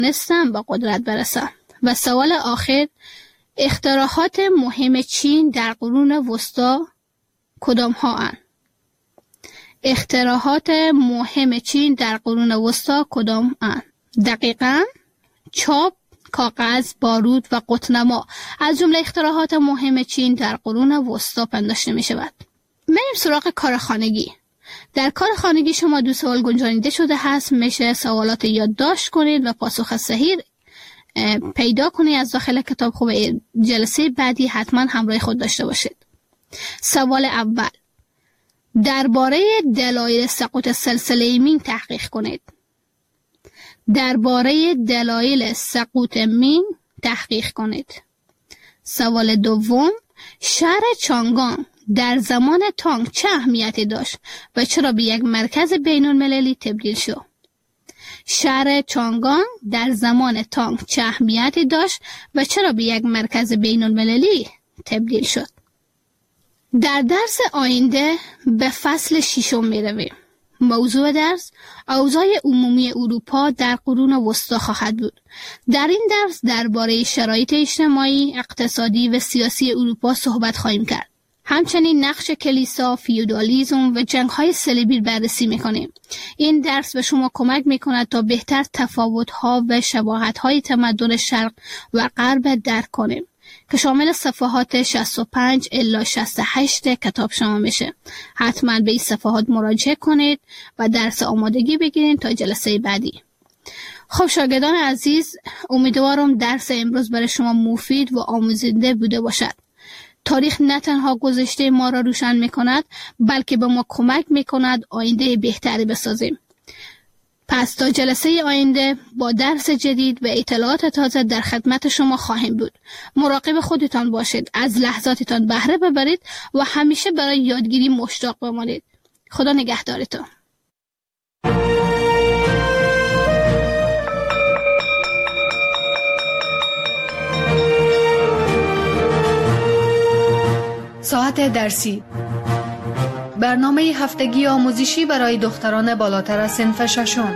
نستم به قدرت برسم. و سوال آخر، اختراعات مهم چین در قرون وسطی کدام ها اند؟ اختراعات مهم چین در قرون وسطی کدام اند؟ دقیقاً چاپ، کاغذ، بارود و قطنما از جمله اختراعات مهم چین در قرون وسطی پنداشته می شود. بریم سراغ کار خانگی. در کار خانگی شما 2 سوال گنجانیده شده هست. میشه سوالات یادداشت کنید و پاسخ صحیح پیدا کنید از داخل کتاب. خوب جلسه بعدی حتما همراه خود داشته باشید. سوال اول، درباره دلایل سقوط سلسله مین تحقیق کنید. درباره دلایل سقوط مین تحقیق کنید. سوال دوم، شهر چانگان در زمان تانگ چه اهمیتی داشت و چرا به یک مرکز بین المللی تبدیل شد؟ شهر چانگان در زمان تانگ چه اهمیتی داشت و چرا به یک مرکز بین المللی تبدیل شد؟ در درس آینده به فصل 6 می رویم. موضوع درس اوضاع عمومی اروپا در قرون وسطی خواهد بود. در این درس درباره شرایط اجتماعی، اقتصادی و سیاسی اروپا صحبت خواهیم کرد. همچنین نقش کلیسا، فیودالیسم و جنگ‌های صلیبی بررسی می‌کنیم. این درس به شما کمک می‌کند تا بهتر تفاوت‌ها و شباهت‌های تمدن شرق و غرب درک کنیم که شامل صفحات 65 الی 68 کتاب شما میشه. حتما به این صفحات مراجعه کنید و درس آمادگی بگیرید تا جلسه بعدی. خب شاگردان عزیز، امیدوارم درس امروز برای شما مفید و آموزنده بوده باشد. تاریخ نه تنها گذشته ما را روشن می‌کند، بلکه به ما کمک می‌کند آینده بهتری بسازیم. پس تا جلسه آینده با درس جدید و اطلاعات تازه در خدمت شما خواهیم بود. مراقب خودتان باشید، از لحظاتتان بهره ببرید و همیشه برای یادگیری مشتاق بمانید. خدا نگهدارتان. ساعت درسی، برنامه هفتگی آموزشی برای دختران بالاتر از صنف ششم.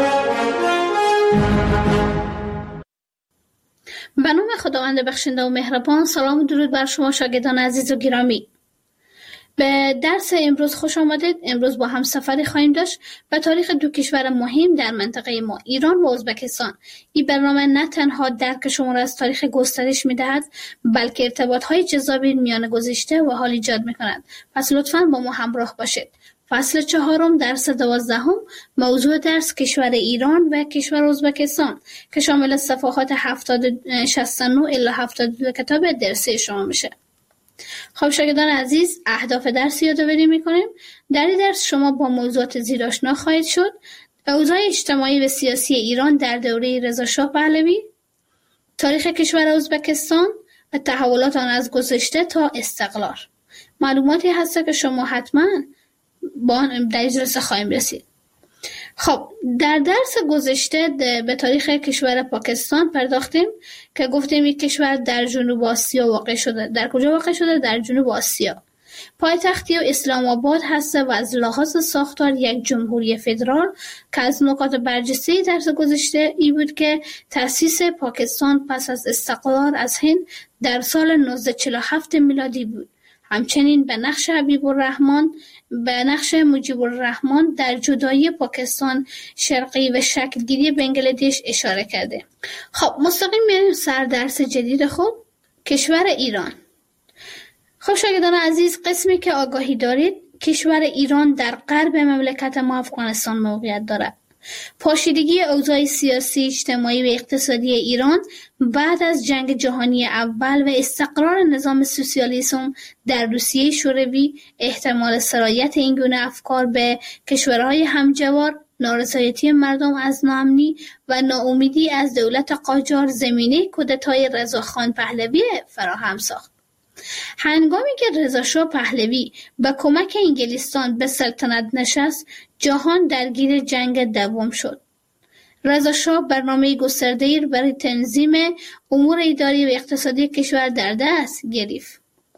به نام خداوند بخشنده و مهربان. سلام و درود بر شما شاگردان عزیز و گرامی. به درس امروز خوش آمدید. امروز با هم سفری خواهیم داشت به تاریخ 2 کشور مهم در منطقه ما، ایران و ازبکستان. این برنامه نه تنها درک شما را از تاریخ گسترش می‌دهد، بلکه ارتباط‌های جذابی میان گذشته و حال ایجاد می‌کند. پس لطفاً با ما همراه باشید. فصل 4 درس 12، موضوع درس کشور ایران و کشور ازبکستان که شامل صفحات 69 الی 72 کتاب درسی شما میشه. خب شاگردان عزیز، اهداف درس یادآوری می‌کنیم. در این درس شما با موضوعات زیر آشنا خواهید شد: اوضاع اجتماعی و سیاسی ایران در دوره رضا شاه پهلوی، تاریخ کشور ازبکستان و تحولات آن از گذشته تا استقلال. معلوماتی هست که شما حتما با آن در جلسه خواهیم رسید. خب در درس گذشته به تاریخ کشور پاکستان پرداختیم که گفتیم این کشور در جنوب آسیا واقع شده. در کجا واقع شده؟ در جنوب آسیا. پایتختی و اسلام آباد هست و از لحاظ ساختار یک جمهوری فدرال که از نکات برجسته درس گذشته ای بود که تأسیس پاکستان پس از استقلال از هند در سال 1947 میلادی بود. همچنین به نقش مجیب الرحمن در جدایی پاکستان شرقی و شکلگیری بنگلادش اشاره کرده. خب مستقیم میریم سر درس جدید خود، کشور ایران. خب شاگردان عزیز، قسمی که آگاهی دارید، کشور ایران در غرب مملکت ما افغانستان موقعیت دارد. پاشیدگی اوضاع سیاسی، اجتماعی و اقتصادی ایران بعد از جنگ جهانی اول و استقرار نظام سوسیالیسم در روسیه شوروی، احتمال سرایت این گونه افکار به کشورهای همجوار، نارضایتی مردم از ناامنی و ناامیدی از دولت قاجار زمینه کودتای رضاخان پهلوی فراهم ساخت. هنگامی که رضا شاه پهلوی با کمک انگلستان به سلطنت نشست، جهان درگیر جنگ دوم شد. رضا شاه برنامه گسترده‌ای برای تنظیم امور اداری و اقتصادی کشور در دست گرفت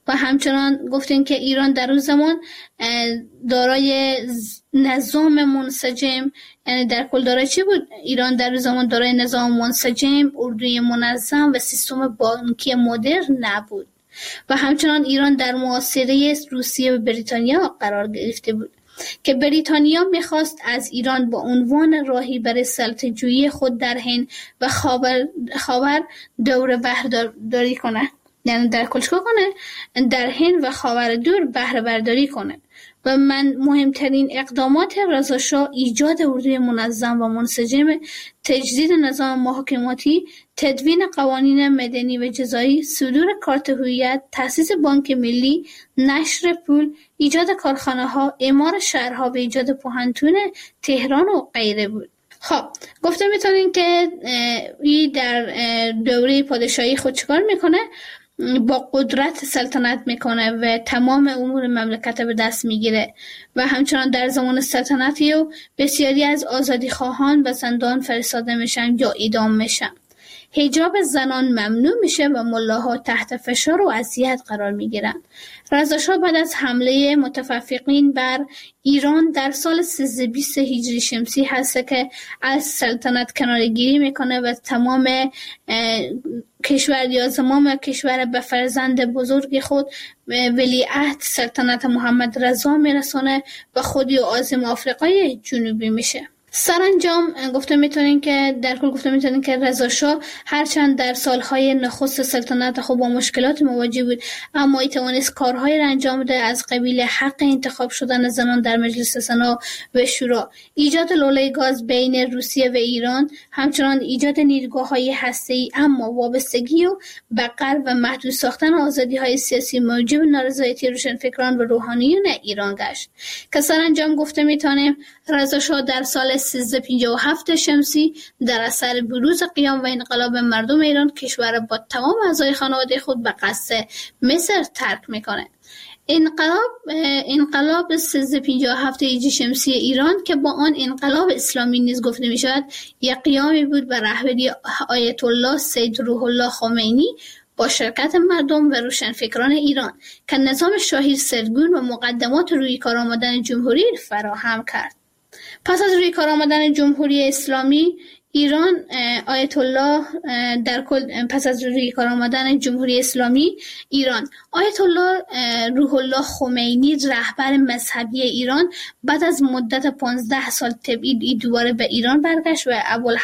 و همچنان گفتیم که ایران در اون زمان دارای نظام منسجم، یعنی در کل دارای چی بود؟ ایران در اون زمان دارای نظام منسجم، اردوی منظم و سیستم بانکی مدرن نبود. و همچنان ایران در محاصره روسیه و بریتانیا قرار گرفته بود که بریتانیا میخواست از ایران با عنوان راهی برای سلطه‌جویی خود در هند و خاور دور بهره‌برداری کنه، یعنی در کل چیکار کنه؟ در هند و خاور دور بهره برداری کنه. و مهمترین اقدامات رضا شاه ایجاد اردوی منظم و منسجم، تجدید نظام محاکماتی، تدوین قوانین مدنی و جزایی، صدور کارت هویت، تأسیس بانک ملی، نشر پول، ایجاد کارخانه‌ها، اعمار شهرها و ایجاد پوهنتون تهران و غیره بود. خب گفته میتونین که این در دوره پادشاهی خود چیکار میکنه؟ با قدرت سلطنت میکنه و تمام امور مملکت به دست میگیره و همچنان در زمان سلطنتی و بسیاری از آزادی خواهان به زندان فرستاده میشن یا اعدام میشن. حجاب زنان ممنوع میشه و ملاها تحت فشار و اذیت قرار میگیرن. رضا شاه بعد از حمله متفقین بر ایران در سال 1320 هجری شمسی هست که از سلطنت کناره‌گیری میکنه و تمام کشور یا زمام کشور به فرزند بزرگ خود ولیعهد سلطنت محمد رضا میرسونه و خودی و عازم آفریقای جنوبی میشه. سرانجام گفته میتونین که رضا شاه هرچند در سالهای نخست سلطنت خود با مشکلات مواجه بود، اما توانست کارهای را انجام بده، از قبیل حق انتخاب شدن زنان در مجلس سنا و شورا، ایجاد لوله گاز بین روسیه و ایران، همچنان ایجاد نیروگاه‌های هسته‌ای اما وابستگی و به غرب و محدود ساختن آزادی‌های سیاسی موجب نارضایتی روشنفکران و روحانیون ایران گشت که سرانجام گفته میتونیم رضا شاه در سال 1357 شمسی در اثر بروز قیام و انقلاب مردم ایران کشور با تمام اعضای خانواده خود به قصد مصر ترک میکنه. انقلاب 1357 هجری شمسی ایران که با آن انقلاب اسلامی نیز گفته میشود، یک قیامی بود به رهبری آیت الله سید روح الله خمینی با شرکت مردم و روشنفکران ایران که نظام شاهی سرگون و مقدمات روی کار آمدن جمهوری فراهم کرد. پس از روی کار آمدن جمهوری اسلامی ایران، آیت الله روح الله خمینی رهبر مذهبی ایران بعد از مدت 15 سال تبعید دوباره به ایران برگشت و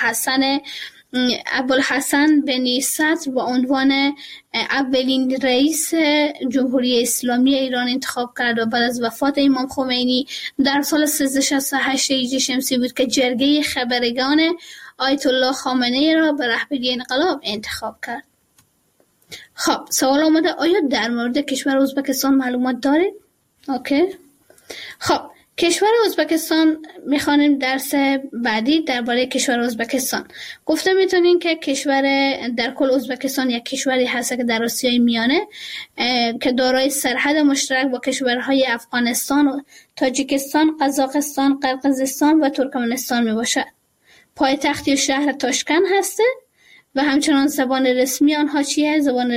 ابوالحسن بن صدر با عنوان اولین رئیس جمهوری اسلامی ایران انتخاب کرد و بعد از وفات امام خمینی در سال 1368 هجری شمسی بود که جرگه خبرگان آیت الله خامنه‌ای را به رهبری انقلاب انتخاب کرد. خب سوال آمده آیا در مورد کشور ازبکستان معلومات دارید؟ اوکی. خب کشور ازبکستان میخوانیم درس بعدی درباره کشور ازبکستان. گفته میتونین که در کل ازبکستان یک کشوری هست که در آسیای میانه که دارای سرحد مشترک با کشورهای افغانستان و تاجیکستان، قزاقستان، قرقیزستان و ترکمنستان میباشد. پایتخت یا شهر تاشکند هسته و همچنان زبان رسمی آنها چیه؟ زبان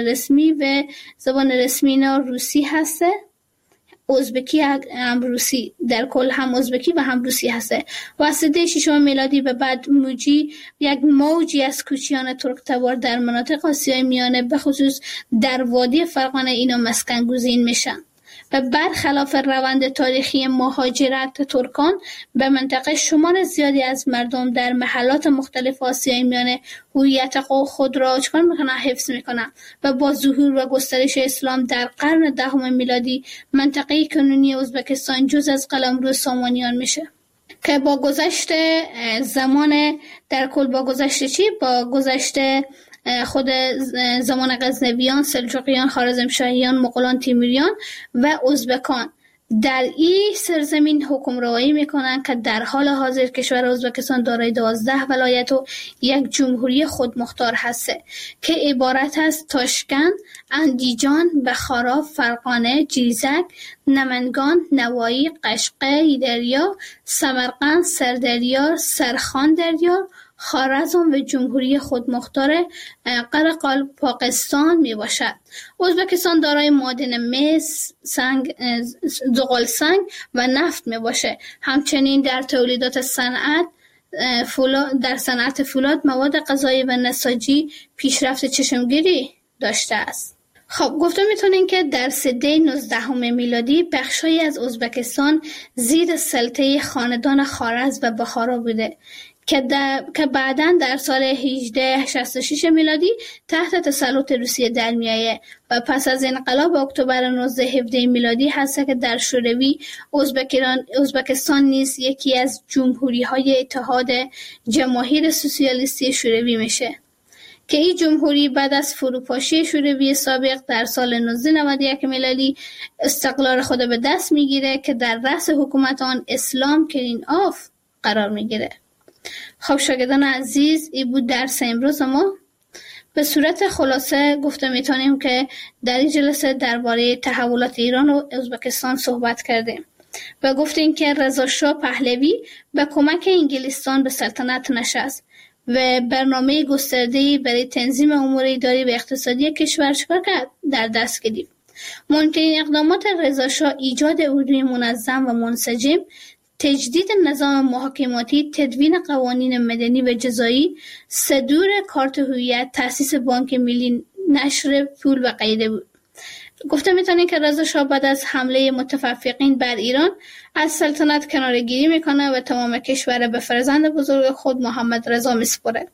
رسمی اینا روسی هسته، ازبکی هم روسی، در کل هم ازبکی و هم روسی هسته. واسطه 6 میلادی به بعد یک موجی از کوچیان ترک تبار در مناطق آسیای میانه به خصوص در وادی فرغانه اینا مسکن گزین میشن و برخلاف روند تاریخی مهاجرت ترکان به منطقه، شمار زیادی از مردم در محلات مختلف آسیای میانه هویت خود را حفظ میکنند و با ظهور و گسترش اسلام در قرن 10 میلادی منطقه کنونی ازبکستان جز از قلمرو سامانیان میشه که با گذشت زمان در کل با گذشت خود زمان غزنویان، سلجوقیان، خوارزمشاهیان، مغولان، تیموریان و ازبکان در این سرزمین حکمرانی میکنند که در حال حاضر کشور ازبکستان دارای 12 ولایت و یک جمهوری خودمختار هست که عبارت از تاشکند، اندیجان، بخارا، فرغانه، جیزک، نمنگان، نوایی، قشقه، دریا، سمرقند، سردریار، سرخان دریا، خوارزم و جمهوری خودمختار قرقال پاکستان می باشد. ازبکستان دارای معادن مس، سنگ، زغال سنگ و نفت می باشه. همچنین در تولیدات صنعت فولاد، مواد غذایی و نساجی پیشرفت چشمگیری داشته است. خب گفته میتونین که در سده 19 میلادی بخشایی از ازبکستان زیر سلطه خاندان خوارزم و بخارا بوده که بعداً در سال 1866 میلادی تحت تسلط روسیه در میایه و پس از انقلاب اکتبر 1917 میلادی هست که در شوروی ازبکستان نیز یکی از جمهوری‌های اتحاد جماهیر سوسیالیستی شوروی میشه که این جمهوری بعد از فروپاشی شوروی سابق در سال 1991 میلادی استقلال خود به دست میگیره که در رأس حکومت آن اسلام کرینوف قرار میگیره. خب شاگردان عزیز، این بود درس امروز ما. به صورت خلاصه گفته میتونیم که در این جلسه درباره تحولات ایران و ازبکستان صحبت کردیم و گفتیم که رضا شاه پهلوی به کمک انگلستان به سلطنت نشست و برنامه گسترده‌ای برای تنظیم امور اداری و اقتصادی کشور چکار کرد؟ در دست گرفت. مهمترین اقدامات رضا شاه ایجاد اردوی منظم و منسجم، تجدید نظام محاکماتی، تدوین قوانین مدنی و جزایی، صدور کارت هویت، تأسیس بانک ملی، نشر پول و غیره بود. گفته میتونی که رضا شاه بعد از حمله متفقین بر ایران از سلطنت کناره‌گیری میکنه و تمام کشور به فرزند بزرگ خود محمد رضا میسپره.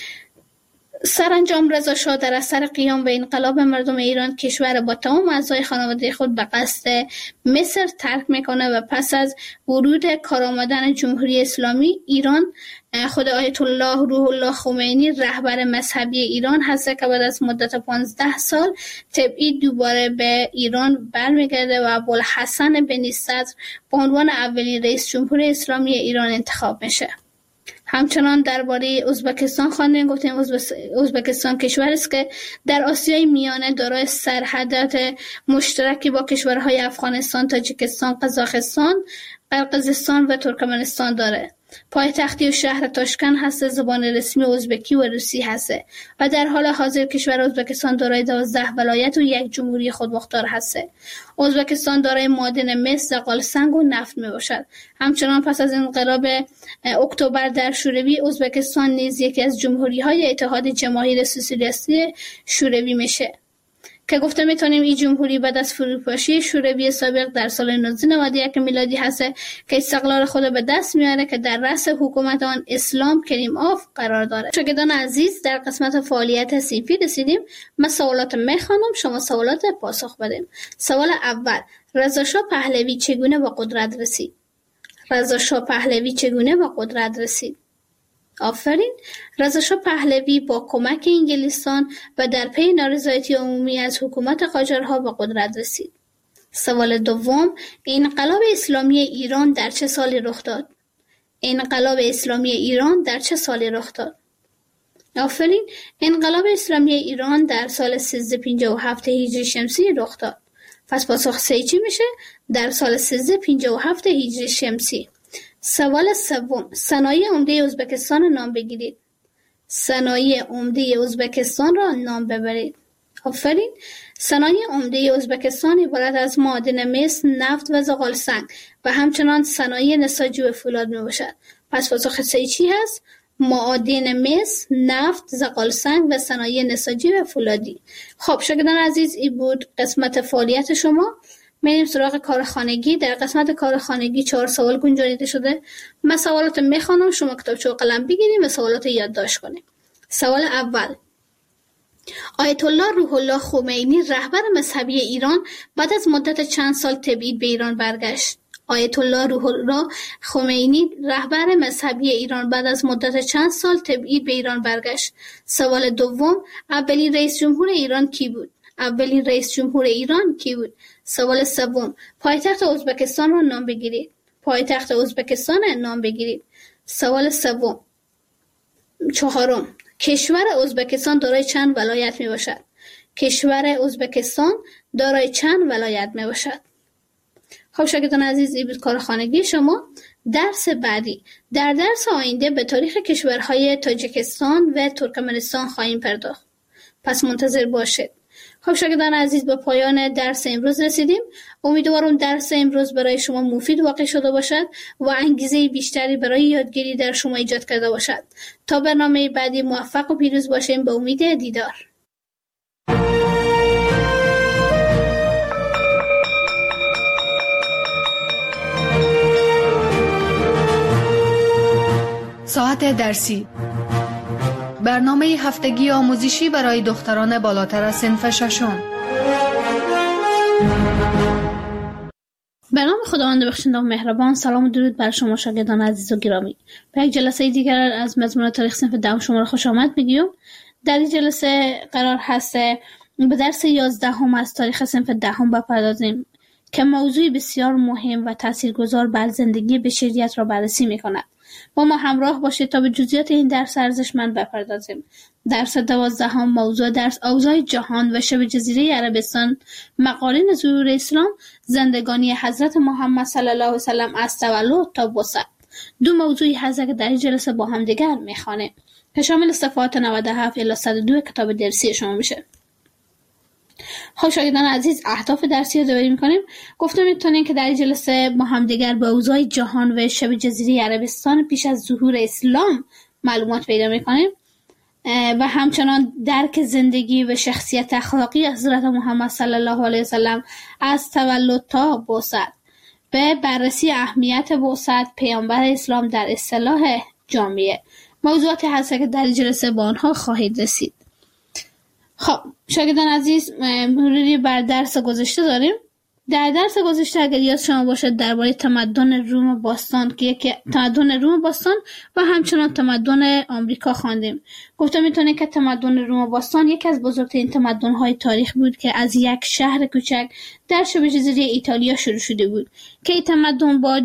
سرانجام رضا شاه در اثر قیام به انقلاب مردم ایران کشور با تمام اعضای خانواده خود به قصد مصر ترک میکنه و پس از ورود کارآمدن جمهوری اسلامی ایران خود آیت الله روح الله خمینی رهبر مذهبی ایران هست که بعد از مدت 15 سال تبعید دوباره به ایران برمیگرده و ابوالحسن بنی صدر به عنوان اولین رئیس جمهور اسلامی ایران انتخاب میشه. همچنان درباره ازبکستان خواندیم. گفتیم ازبکستان کشوری است که در آسیای میانه دارای سرحدات مشترکی با کشورهای افغانستان، تاجیکستان، قزاقستان، قرقیزستان و ترکمنستان داره. پایتختی و شهر تاشکند هست، زبان رسمی ازبکی و روسی هست و در حال حاضر کشور ازبکستان دارای 12 ولایت و یک جمهوری خودمختار هست. ازبکستان دارای معادن مس، زغال سنگ و نفت می باشد. همچنان پس از انقلاب اکتبر در شوروی ازبکستان نیز یکی از جمهوری‌های اتحاد جماهیر سوسیالیستی شوروی میشه که گفته میتونیم این جمهوری بعد از فروپاشی شوروی سابق در سال 1991 میلادی هست که استقلال خود به دست میاره که در رأس حکومت آن اسلام کریموف قرار داره. شاگردان عزیز، در قسمت فعالیت صنفی رسیدیم. من سوالات میخوانم، شما سوالات پاسخ بدیم. سوال اول: رضا شاه پهلوی چگونه به قدرت رسید؟ رضا شاه پهلوی چگونه به قدرت رسید؟ آفرین. رضا شاه پهلوی با کمک انگلستان و در پی نارضایتی عمومی از حکومت قاجارها به قدرت رسید. سوال دوم: انقلاب اسلامی ایران در چه سالی رخ داد؟ انقلاب اسلامی ایران در چه سالی رخ داد؟ آفرین. انقلاب اسلامی ایران در سال 1357 هجری شمسی رخ داد. پس پاسخ سه چی میشه؟ در سال 1357 هجری شمسی. سوال سوم: صنایع عمده ازبکستان را نام بگیرید. صنایع عمده ازبکستان را نام ببرید. آفرین. صنایع عمده ازبکستان عبارت از معادن مس، نفت و زغال سنگ و همچنان صنایع نساجی و فولاد می باشد. پس پاسخ سه چی هست؟ معادن مس، نفت، زغال سنگ و صنایع نساجی و فولادی. خب شاگردان عزیز، این بود قسمت فعالیت شما. میریم سراغ کار خانگی. در قسمت کار خانگی 4 سوال گنجانیده شده. من سوالات میخوانم، شما کتابچه و قلم بگیریم و سوالات یادداشت کنیم. سوال اول: آیت الله روح الله خمینی رهبر مذهبی ایران بعد از مدت چند سال تبعید به ایران برگشت؟ آیت الله روح الله خمینی رهبر مذهبی ایران بعد از مدت چند سال تبعید به ایران برگشت. سوال دوم: اولین رئیس جمهور ایران کی بود؟ اولین رئیس جمهور ایران کی بود؟ سوال سوم: پایتخت ازبکستان را نام بگیرید. پایتخت ازبکستان را نام بگیرید. سوال سوم. چهارم: کشور ازبکستان دارای چند ولایت می باشد؟ کشور ازبکستان دارای چند ولایت می باشد؟ خب شاگردان عزیز، این بود کار خانگی شما. درس بعدی در درس آینده به تاریخ کشورهای تاجیکستان و ترکمنستان خواهیم پرداخت. پس منتظر باشید. خب شاگردان عزیز، به پایان درس امروز رسیدیم. امیدوارم درس امروز برای شما مفید واقع شده باشد و انگیزه بیشتری برای یادگیری در شما ایجاد کرده باشد. تا برنامه بعدی موفق و پیروز باشیم. به امید دیدار. ساعت درسی، برنامه هفتگی آموزشی برای دختران بالاتر از صنف ششم. به نام خداوند بخشنده و مهربان. سلام و درود بر شما شاگردان عزیز و گرامی. به یک جلسه دیگر از مضمون تاریخ صنف دهم شما را خوش آمد میگیم. در این جلسه قرار هست به درس 11 از تاریخ صنف دهم بپردازیم که موضوعی بسیار مهم و تاثیرگذار بر زندگی بشریت را بررسی میکند. با ما همراه باشید تا به جزئیات این درس ارزشمند بپردازیم. درس 12 موضوع درس اوضاع جهان و شبه جزیره عربستان، مقارن ظهور اسلام، زندگانی حضرت محمد صلی الله علیه و سلم از تولد تا بعثت. دو موضوعی هست که در این جلسه با هم دیگر میخوانیم که شامل صفحات 97 الی 102 کتاب درسی شما میشه. خب شاگردان عزیز، اهداف درسی رو یادآوری می‌کنیم. گفتم میتونیم که در این جلسه با هم دیگر به اوضاع جهان و شبه جزیره عربستان پیش از ظهور اسلام معلومات پیدا می‌کنیم و همچنان درک زندگی و شخصیت اخلاقی حضرت محمد صلی الله علیه و سلم از تولد تا بعثت، به بررسی اهمیت بعثت پیامبر اسلام در اصطلاح جامعه. موضوعاتی هست که در این جلسه با آنها خواهید رسید. خب شاگردان عزیز، مروری بر درس گذشته داریم. در درس گذشته اگر یاد شما باشد درباره تمدن روم باستان که تمدن روم باستان و همچنان تمدن آمریکا خواندیم. گفتم میتونه که تمدن روم باستان یکی از بزرگترین تمدن‌های تاریخ بود که از یک شهر کوچک در شبه جزیره ایتالیا شروع شده بود که این تمدن با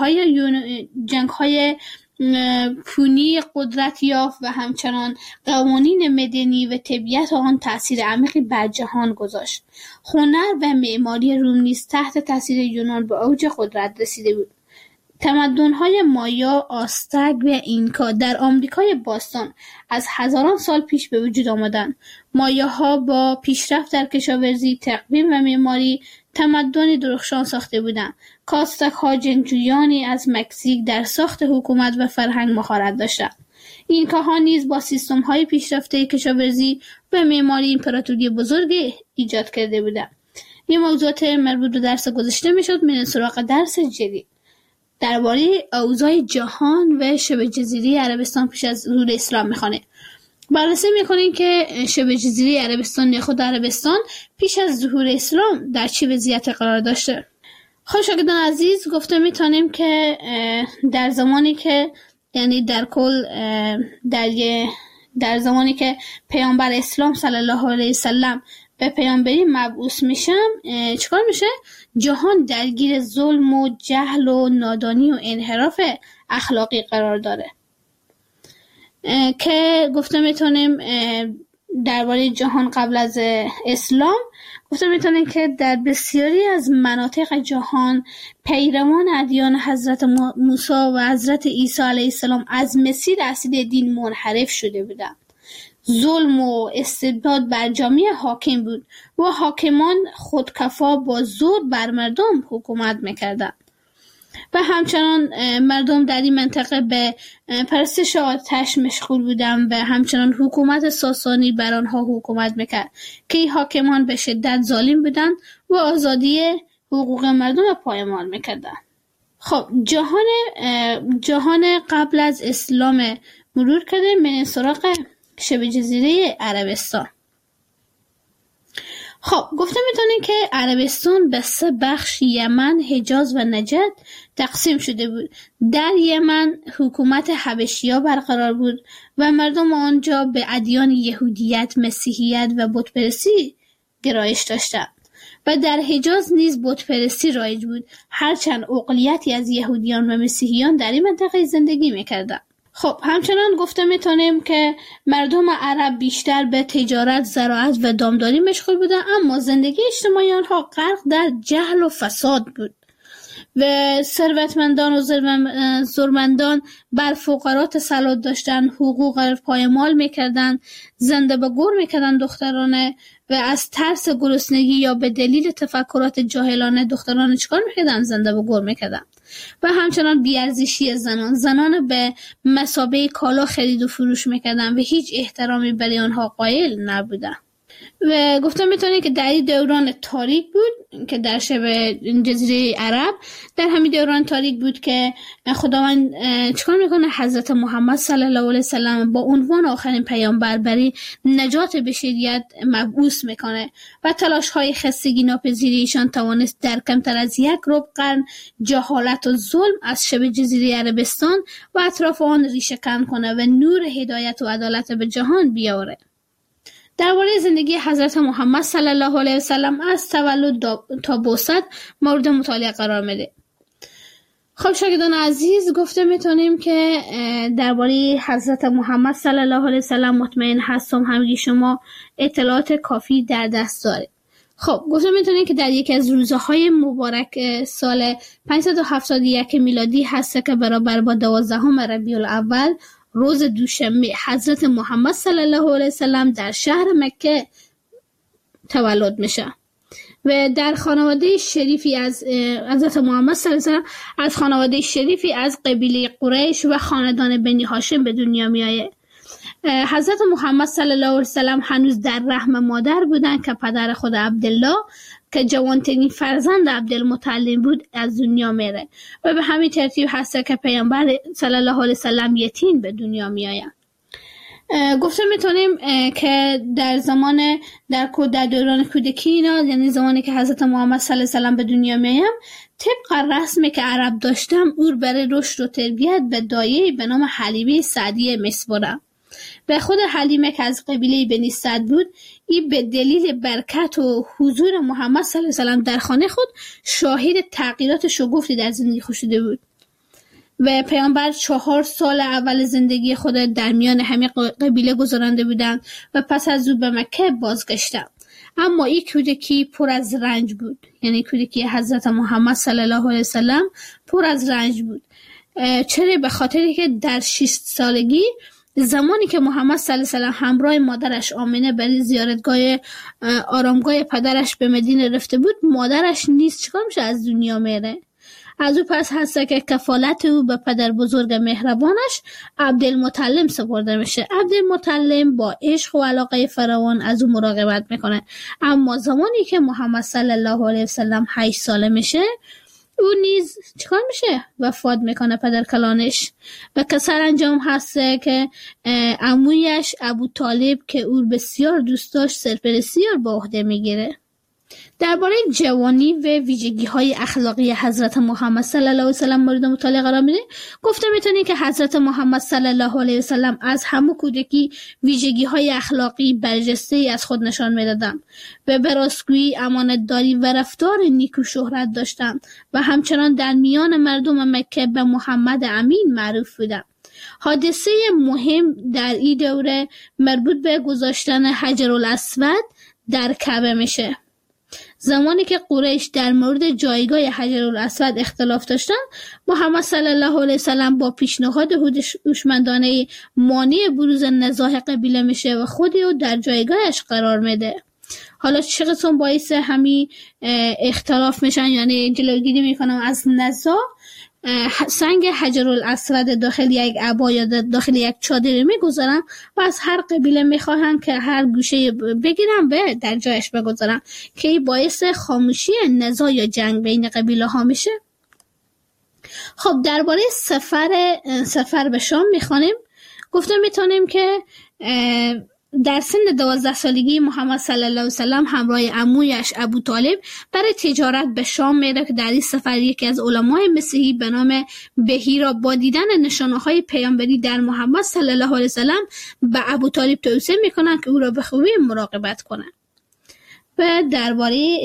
جنگ‌های پونی قدرت یافت و همچنان قوانین مدنی و طبیعت آن تأثیر عمیقی بر جهان گذاشت. هنر و معماری روم نیز تحت تأثیر یونان به اوج قدرت رسیده بود. تمدن‌های مایا، آستک و اینکا در آمریکای باستان از هزاران سال پیش به وجود آمدند. مایاها با پیشرفت در کشاورزی، تقویم و معماری تمدنی درخشان ساخته بودند. آزتک‌ها جنگجویانی از مکزیک در ساخت حکومت و فرهنگ مهارت داشتند. اینکاها نیز با سیستم‌های پیشرفته کشاورزی و معماری امپراتوری بزرگی ایجاد کرده بودند. این موضوعات مربوط به درس گذشته میشد. میریم سراغ درس جدید درباره اوضاع جهان و شبه جزیره عربستان پیش از ظهور اسلام میخوانه. بررسی میکنیم که شبه جزیره عربستان یا خود عربستان پیش از ظهور اسلام در چه وضعیتی قرار داشته. خب شاگردان عزیز، گفته میتونیم که در زمانی که یعنی در کل در زمانی که پیامبر اسلام صلی الله علیه وسلم به پیامبری مبعوث میشم چیکار میشه؟ جهان درگیر ظلم و جهل و نادانی و انحراف اخلاقی قرار داره که گفته میتونیم درباره جهان قبل از اسلام گفته میتونیم که در بسیاری از مناطق جهان پیروان ادیان حضرت موسی و حضرت عیسی علیه السلام از مسیر اصلی دین منحرف شده بودند. ظلم و استبداد بر جامعه حاکم بود و حاکمان خودکفا با زور بر مردم حکومت میکردند و همچنان مردم در این منطقه به پرستش آتش مشغول بودند و همچنان حکومت ساسانی بر آنها حکومت میکرد که این حاکمان به شدت ظالم بودند و آزادی حقوق مردم پایمال میکردند. خب جهان قبل از اسلام مرور کرده. من سراغ شبه جزیره عربستان. خب گفته میتونیم که عربستان به 3 بخش یمن، حجاز و نجد تقسیم شده بود. در یمن حکومت حبشی‌ها برقرار بود و مردم آنجا به ادیان یهودیت، مسیحیت و بتپرستی گرایش داشتند و در حجاز نیز بتپرستی رایج بود، هرچند اقلیتی از یهودیان و مسیحیان در این منطقه زندگی میکردند. خب همچنان گفته میتونیم که مردم عرب بیشتر به تجارت، زراعت و دامداری مشغول بودند، اما زندگی اجتماعی آنها غرق در جهل و فساد بود. و ثروتمندان و زورمندان بر فقرا تسلط داشتن، حقوق پایمال میکردن، زنده به گور میکردن دخترانه و از ترس گرسنگی یا به دلیل تفکرات جاهلانه دختران چیکار میکردن؟ زنده به گور میکردن. و همچنان بیارزشی زنان به مثابه کالا خرید و فروش میکردن و هیچ احترامی برای آنها قائل نبودن. و گفتم میتونه که در این دوران تاریک بود که در شبه جزیره عرب، در همین دوران تاریک بود که خداوند چیکار میکنه؟ حضرت محمد صلی الله علیه وسلم با عنوان آخرین پیامبر برای نجات بشریت مبعوث میکنه و تلاش های خستگی ناپذیری ایشان توانست در کمتر از 1 ربع قرن جهالت و ظلم از شبه جزیره عربستان و اطراف آن ریشه کن کنه و نور هدایت و عدالت به جهان بیاره. درباره زندگی حضرت محمد صلی الله علیه وسلم از تولد تا بعثت مورد مطالعه قرار میده. خب شاگردان عزیز، گفته میتونیم که درباره حضرت محمد صلی الله علیه وسلم مطمئن هستم همگی شما اطلاعات کافی در دست دارید. خب گفته میتونیم که در یکی از روزهای مبارک سال 571 میلادی هست که برابر با 12 ربیع الاول روز دوشنبه حضرت محمد صلی الله علیه وسلم در شهر مکه تولد میشه و در خانواده شریفی از حضرت محمد صلی الله علیه وسلم از خانواده شریفی از قبیله قریش و خاندان بنی هاشم به دنیا میآید. حضرت محمد صلی الله علیه وسلم هنوز در رحم مادر بودن که پدر خود عبدالله که جوانترین فرزند عبدالمطلب بود از دنیا میره و به همین ترتیب هست که پیامبر صلی الله علیه وسلم یتیم به دنیا میآید. گفته میتونیم که در دوران کودکی اینا، یعنی زمانی که حضرت محمد صلی الله علیه وسلم به دنیا میآید، طبق رسمی که عرب داشتن او برای رشد و تربیت به دایه‌ای به نام حلیمه سعدیه میسپرد. به خود حلیمه که از قبیله بنی سعد بود، این به دلیل برکت و حضور محمد صلی الله علیه وسلم در خانه خود شاهد تغییرات شگفتی در زندگی خود شده بود و پیامبر 4 سال اول زندگی خود در میان همه قبیله گذرانده بودند و پس از او به مکه بازگشتند. اما این کودکی پر از رنج بود، یعنی کودکی حضرت محمد صلی الله علیه وسلم پر از رنج بود. چرا؟ به خاطری که در 6 سالگی زمانی که محمد صلی الله علیه وسلم همراه مادرش آمنه برای زیارتگاه آرامگاه پدرش به مدینه رفته بود، مادرش نیز چیکار میشه؟ از دنیا میره. از او پس هست که کفالت او به پدر بزرگ مهربانش عبدالمطلب سپرده میشه. عبدالمطلب با عشق و علاقه فراوان از او مراقبت میکنه. اما زمانی که محمد صلی الله علیه وسلم 8 ساله میشه، او نیز چیکار میشه؟ وفات میکنه پدر کلانش و که سرانجام هست که عمویش ابو طالب که او بسیار دوست داشت سرپرستی به عهده میگیره. درباره جوانی و ویژگی‌های اخلاقی حضرت محمد صلی الله علیه وسلم مورد مطالعه قرار میده. گفته میتونی که حضرت محمد صلی الله علیه وسلم از همه کودکی ویژگی‌های اخلاقی برجسته‌ای از خود نشان میدادند و به راستگویی، امانتداری و رفتار نیک و شهرت داشتند و همچنان در میان مردم مکه به محمد امین معروف بودند. حادثه مهم در این دوره مربوط به گذاشتن حجرالاسود در کعبه میشه. زمانی که قریش در مورد جایگاه حجرالاسود اختلاف داشتند، محمد صلی الله علیه وسلم با پیشنهاد هوشمندانه مانع بروز نزاع قبیله میشه و خودی رو در جایگاهش قرار میده. حالا چه قسم باعث همین اختلاف میشن، یعنی جلوگیری میکنم از نزاع، سنگ حجرالاسود داخل یک عبا یا داخل یک چادر میگذارن و از هر قبیله میخواهن که هر گوشه بگیرن و در جایش بگذارن که این باعث خاموشی نزاع یا جنگ بین قبیله ها میشه. خب درباره سفر به شام میخوانیم. گفتم میتونیم که در سن 12 سالگی محمد صلی الله علیه وسلم همراه عمویش ابو طالب برای تجارت به شام میره که در این سفر یکی از علمای مسیحی به نام بهیرا با دیدن نشانه‌های پیامبری در محمد صلی الله علیه وسلم به ابو طالب توصیه میکنن که او را به خوبی مراقبت کنه. و درباره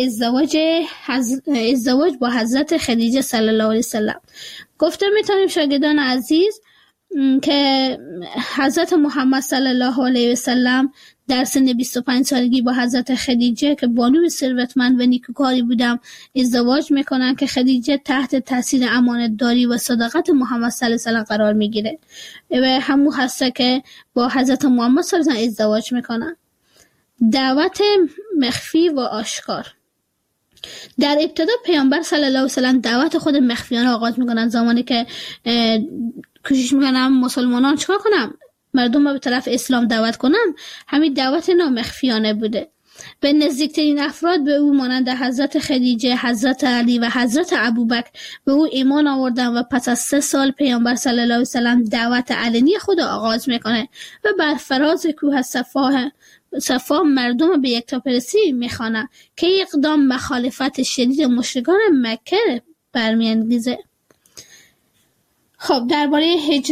ازدواج با حضرت خدیجه صلی الله علیه وسلم گفته میتونیم شاگردان عزیز که حضرت محمد صلی الله علیه و سلم در سن 25 سالگی با حضرت خدیجه که بانوی ثروتمند و نیکوکاری بودم ازدواج میکنن که خدیجه تحت تاثیر امانتداری و صداقت محمد صلی الله علیه و سلم قرار میگیره و همون هسته که با حضرت محمد صلی الله علیه و سلم ازدواج میکنن. دعوت مخفی و آشکار. در ابتدا پیامبر صلی الله علیه و سلم دعوت خود مخفیانه آغاز میکنن، زمانی که کوشش میکنن مسلمانان چیکار کنن؟ مردم رو به طرف اسلام دعوت کنن. همین دعوت مخفیانه بوده. به نزدیکترین افراد به او مانند حضرت خدیجه، حضرت علی و حضرت ابوبکر به او ایمان آوردن و پس از 3 سال پیامبر صلی الله علیه و سلم دعوت علنی خود آغاز میکنه و بر فراز کوه صفا مردم به یکتاپرستی میخوانه که اقدام مخالفت شدید مشرکان مکه برمیانگیزه. خب درباره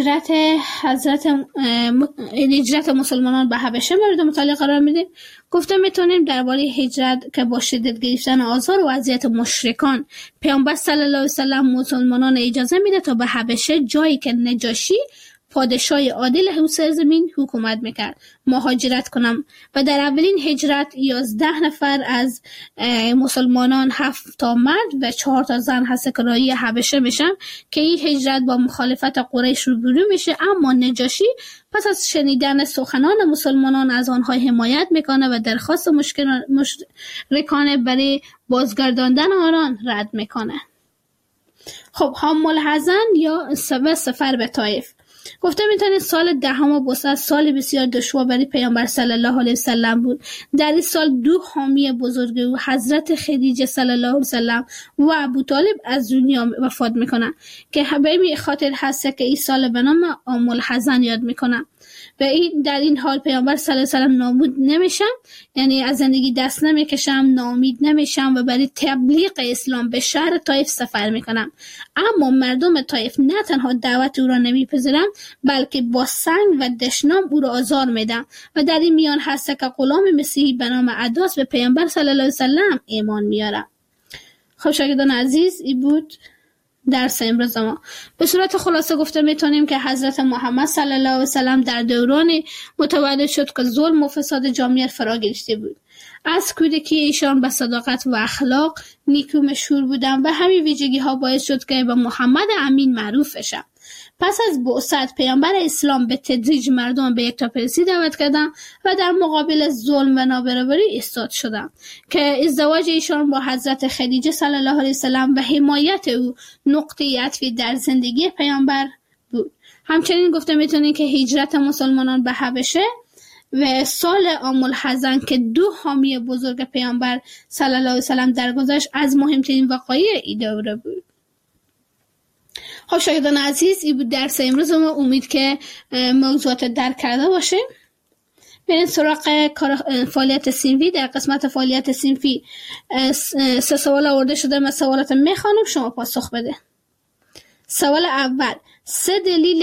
هجرت مسلمانان به حبشه مورد مطالعه قرار میدیم. گفته میتونیم درباره هجرت که با شدت گرفتن آزار و اذیت مشرکان پیامبر صلی الله علیه و سلم مسلمانان اجازه میده تا به حبشه، جایی که نجاشی پادشاه عادل اون سرزمین حکومت میکرد، مهاجرت کنم و در اولین هجرت 11 نفر از مسلمانان 7 تا مرد و 4 تا زن هست که راهی حبشه میشن که این هجرت با مخالفت قریش روبرو میشه، اما نجاشی پس از شنیدن سخنان مسلمانان از آنها حمایت میکنه و درخواست مشرکان برای بازگرداندن آنان رد میکنه. خب حم الحزن یا سفر به طائف. گفته میتونید سال 10 بوسط سال بسیار دشوار برای پیامبر صلی الله علیه و سلم بود. در این سال 2 حامی بزرگ او حضرت خدیجه صلی الله علیه و سلم و ابو طالب از دنیا وفات میکنن که به این خاطر هست که این سال به نام عام الحزن یاد میکنن. و این در این حال پیامبر صلی الله علیه و سلم نابود نمیشن، یعنی از زندگی دست نمیکشم، ناامید نمیشم و برای تبلیغ اسلام به شهر طائف سفر میکنم. اما مردم طائف نه تنها دعوت او را نمیپذیرن بلکه با سنگ و دشنام او را آزار میدن و در این میان هست که غلام مسیحی به نام عداس به پیامبر صلی الله علیه و سلم ایمان میاره. خب شاگردان عزیز، این بود درس امروز ما. به صورت خلاصه گفته میتونیم که حضرت محمد صلی الله علیه و سلم در دورانی متولد شد که ظلم و فساد جامعه فرا گرفته بود. از کودکی ایشان به صداقت و اخلاق نیکو مشهور بودند و همین ویژگی ها باعث شد که به محمد امین معروف بشن. پس از بعثت پیامبر اسلام به تدریج مردم به یکتاپرستی دعوت کردند و در مقابل ظلم و نابرابری ایستاد شدند که ازدواج ایشان با حضرت خدیجه صلی الله علیه و سلم و حمایت او نقطه عطفی در زندگی پیامبر بود. همچنین گفته میتونیم که هجرت مسلمانان به حبشه و سال عام الحزن که 2 حامی بزرگ پیامبر صلی الله علیه و سلم درگذشت از مهمترین وقایع این دوره بود. خب شاگردان عزیز، این بود درس امروز ما. امید که موضوعات درک کرده باشیم. بریم سراغ فعالیت صنفی. در قسمت فعالیت صنفی 3 سوال آورده شده، من سوالات میخوانم، شما پاسخ بده. سوال اول، 3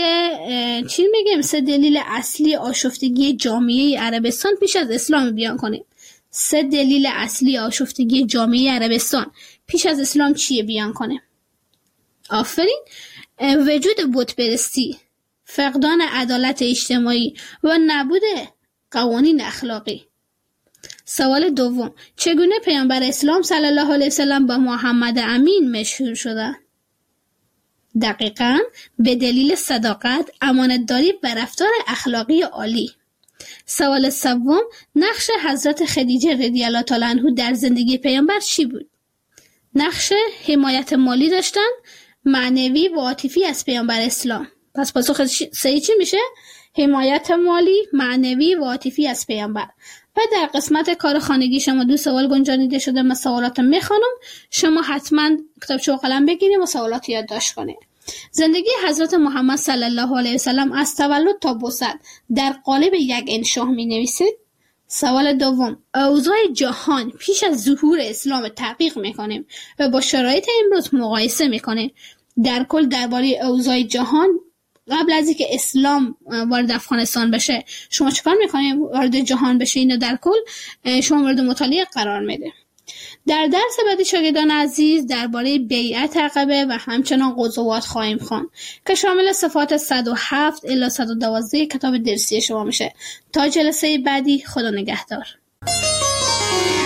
دلیل اصلی آشفتگی جامعه عربستان پیش از اسلام بیان کنید. 3 دلیل اصلی آشفتگی جامعه عربستان پیش از اسلام چیه بیان کنه؟ آفرین. وجود بتپرستی، فقدان عدالت اجتماعی و نبود قوانین اخلاقی. سوال دوم، چگونه پیامبر اسلام صلی الله علیه و سلم با محمد امین مشهور شدند؟ دقیقاً به دلیل صداقت، امانتداری و رفتار اخلاقی عالی. سوال سوم، نقش حضرت خدیجه رضی الله تعالی عنها در زندگی پیامبر چی بود؟ نقش حمایت مالی داشتن، معنوی و عاطفی از پیامبر اسلام. پس پاسخ صحیح چی میشه؟ حمایت مالی، معنوی و عاطفی از پیامبر. و در قسمت کار خانگی شما 2 سوال گنجانیده شده. من سوالات میخوانم، شما حتما کتابچه و قلم بگیرید و سوالات یادداشت کنید. زندگی حضرت محمد صلی الله علیه و سلم از تولد تا بعثت در قالب یک انشاء می‌نویسید. سوال دوم، اوضاع جهان پیش از ظهور اسلام تحقیق میکنیم و با شرایط امروز مقایسه میکنیم. در کل درباره اوضاع جهان قبل از اینکه اسلام وارد افغانستان بشه شما چیکار میکنید؟ وارد جهان بشه، اینو در کل شما مورد مطالعه قرار میده. در درس بعدی شاگردان عزیز درباره بیعت عقبه و همچنان غزوات خواهیم خواند که شامل صفحات 107 الی 112 کتاب درسی شما میشه. تا جلسه بعدی، خدا نگهدار.